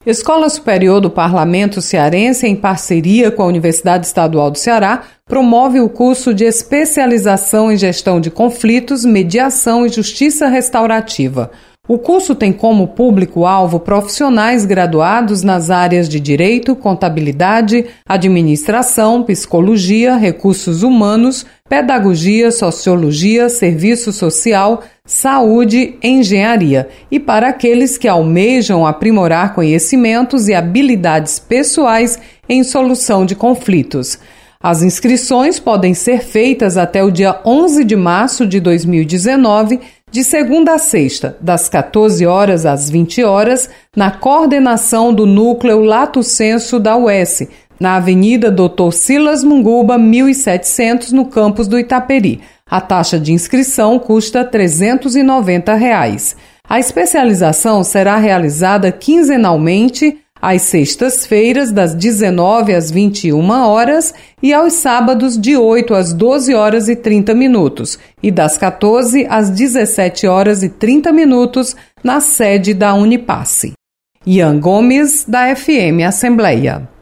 Escola Superior do Parlamento Cearense, em parceria com a Universidade Estadual do Ceará, promove o curso de especialização em gestão de conflitos, mediação e justiça restaurativa. O curso tem como público-alvo profissionais graduados nas áreas de Direito, Contabilidade, Administração, Psicologia, Recursos Humanos, Pedagogia, Sociologia, Serviço Social, Saúde, Engenharia e para aqueles que almejam aprimorar conhecimentos e habilidades pessoais em solução de conflitos. As inscrições podem ser feitas até o dia 11 de março de 2019, de segunda a sexta, das 14 horas às 20 horas, na coordenação do Núcleo Lato Sensu da UES, na Avenida Dr. Silas Munguba, 1700, no campus do Itaperi. A taxa de inscrição custa R$ 390. A especialização será realizada quinzenalmente, às sextas-feiras, das 19 às 21 horas e aos sábados, de 8 às 12 horas e 30 minutos e das 14 às 17 horas e 30 minutos na sede da Unipasse. Ian Gomes, da FM Assembleia.